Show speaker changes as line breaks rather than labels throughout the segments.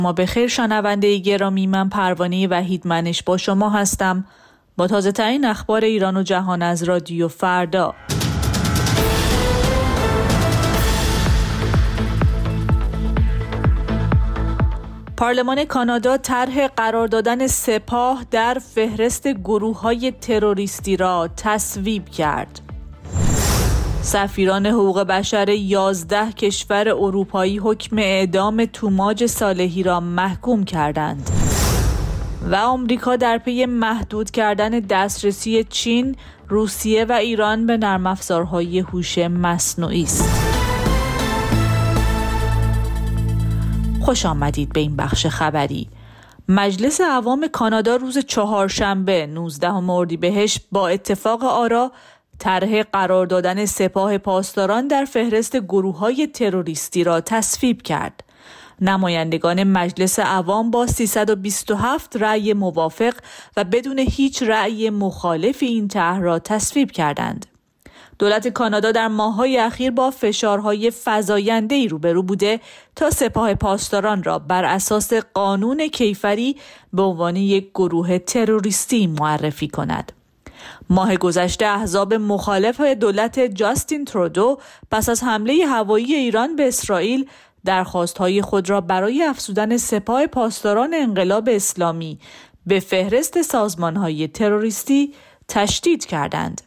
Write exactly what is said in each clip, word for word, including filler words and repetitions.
ما به خیر شنونده گرامی، من پروانه وحیدمنش با شما هستم با تازه ترین اخبار ایران و جهان از رادیو فردا. پارلمان کانادا طرح قرار دادن سپاه در فهرست گروه‌های تروریستی را تصویب کرد. سفیران حقوق بشر یازده کشور اروپایی حکم اعدام توماج صالحی را محکوم کردند. و آمریکا در پی محدود کردن دسترسی چین، روسیه و ایران به نرم افزارهای هوش مصنوعی است. خوش آمدید به این بخش خبری. مجلس عوام کانادا روز چهارشنبه نوزدهم اردیبهشت با اتفاق آرا طرح قرار دادن سپاه پاسداران در فهرست گروه‌های تروریستی را تصویب کرد. نمایندگان مجلس عوام با سیصد و بیست و هفت رأی موافق و بدون هیچ رأی مخالف این طرح را تصویب کردند. دولت کانادا در ماه‌های اخیر با فشارهای فزاینده‌ای روبرو بوده تا سپاه پاسداران را بر اساس قانون کیفری به عنوان یک گروه تروریستی معرفی کند. ماه گذشته احزاب مخالف دولت جاستین ترودو پس از حمله هوایی ایران به اسرائیل درخواست‌های خود را برای افزودن سپاه پاسداران انقلاب اسلامی به فهرست سازمان‌های تروریستی تشدید کردند.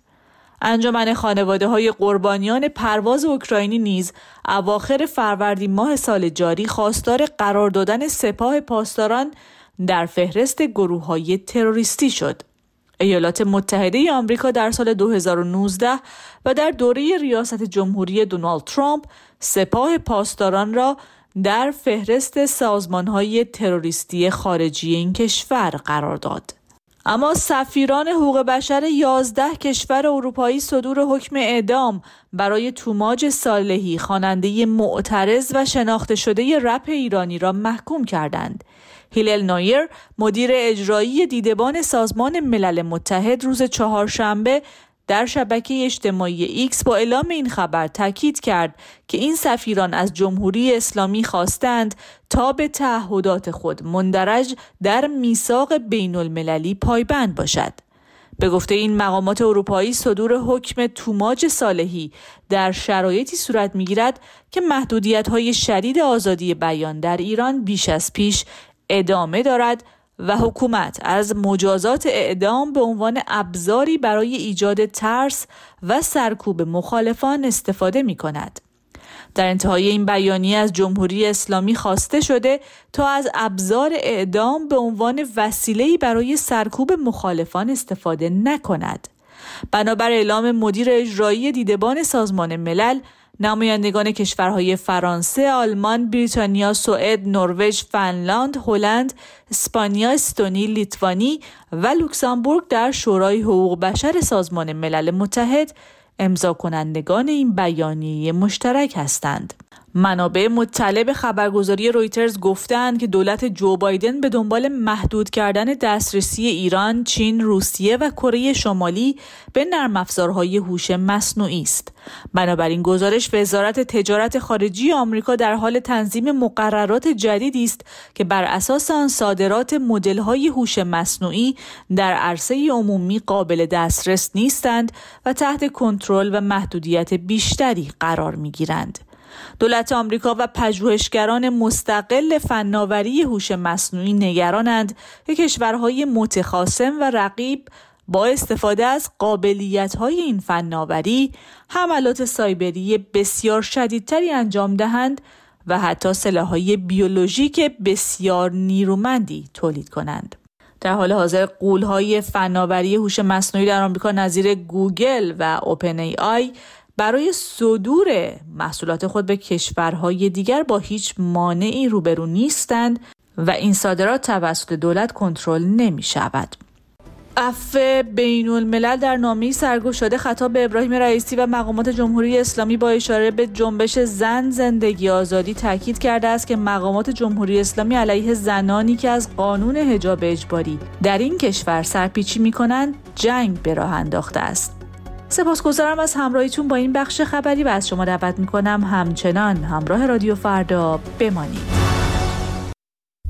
انجمن خانواده‌های قربانیان پرواز اوکراینی نیز اواخر فروردین ماه سال جاری خواستار قرار دادن سپاه پاسداران در فهرست گروه‌های تروریستی شد. ایالات متحده آمریکا در سال دو هزار و نوزده و در دوره ریاست جمهوری دونالد ترامپ سپاه پاسداران را در فهرست سازمان‌های تروریستی خارجی این کشور قرار داد. اما سفیران حقوق بشر یازده کشور اروپایی صدور حکم اعدام برای توماج صالحی، خواننده معترض و شناخته شده رپ ایرانی را محکوم کردند. هیلل نویر، مدیر اجرایی دیدبان سازمان ملل متحد، روز چهارشنبه در شبکه اجتماعی ایکس با اعلام این خبر تاکید کرد که این سفیران از جمهوری اسلامی خواستند تا به تعهدات خود مندرج در میثاق بین المللی پایبند باشد. به گفته این مقامات اروپایی، صدور حکم توماج صالحی در شرایطی صورت می‌گیرد که محدودیت‌های شدید آزادی بیان در ایران بیش از پیش ادامه دارد و حکومت از مجازات اعدام به عنوان ابزاری برای ایجاد ترس و سرکوب مخالفان استفاده می کند. در انتهای این بیانیه از جمهوری اسلامی خواسته شده تا از ابزار اعدام به عنوان وسیله‌ای برای سرکوب مخالفان استفاده نکند. بنابر اعلام مدیر اجرایی دیدبان سازمان ملل، نمایندگان کشورهای فرانسه، آلمان، بریتانیا، سوئد، نروژ، فنلاند، هلند، اسپانیا، استونی، لیتوانی و لوکزامبورگ در شورای حقوق بشر سازمان ملل متحد امضا کنندگان این بیانیه مشترک هستند. منابع مطلع به خبرگزاری رویترز گفتند که دولت جو بایدن به دنبال محدود کردن دسترسی ایران، چین، روسیه و کره شمالی به نرم افزارهای هوش مصنوعی است. بنابراین گزارش وزارت تجارت خارجی آمریکا در حال تنظیم مقررات جدیدی است که بر اساس آن صادرات مدل‌های هوش مصنوعی در عرصه عمومی قابل دسترس نیستند و تحت کنترل و محدودیت بیشتری قرار می‌گیرند. دولت آمریکا و پژوهشگران مستقل فناوری هوش مصنوعی نگرانند که کشورهای متخاصم و رقیب با استفاده از قابلیت‌های این فناوری حملات سایبری بسیار شدیدتری انجام دهند و حتی سلاح‌های بیولوژیک بسیار نیرومندی تولید کنند. در حال حاضر غول‌های فناوری هوش مصنوعی در آمریکا نظیر گوگل و اوپن ای آی برای صدور محصولات خود به کشورهای دیگر با هیچ مانعی روبرو نیستند و این صادرات توسط دولت کنترل نمی شود. عفو بین الملل در نامه‌ای سرگشاده خطاب به ابراهیم رئیسی و مقامات جمهوری اسلامی با اشاره به جنبش زن زندگی آزادی تاکید کرده است که مقامات جمهوری اسلامی علیه زنانی که از قانون حجاب اجباری در این کشور سرپیچی می‌کنند جنگ به راه انداخته است. سپاسگزارم از همراهیتون با این بخش خبری و از شما دعوت می‌کنم همچنان همراه رادیو فردا بمانید.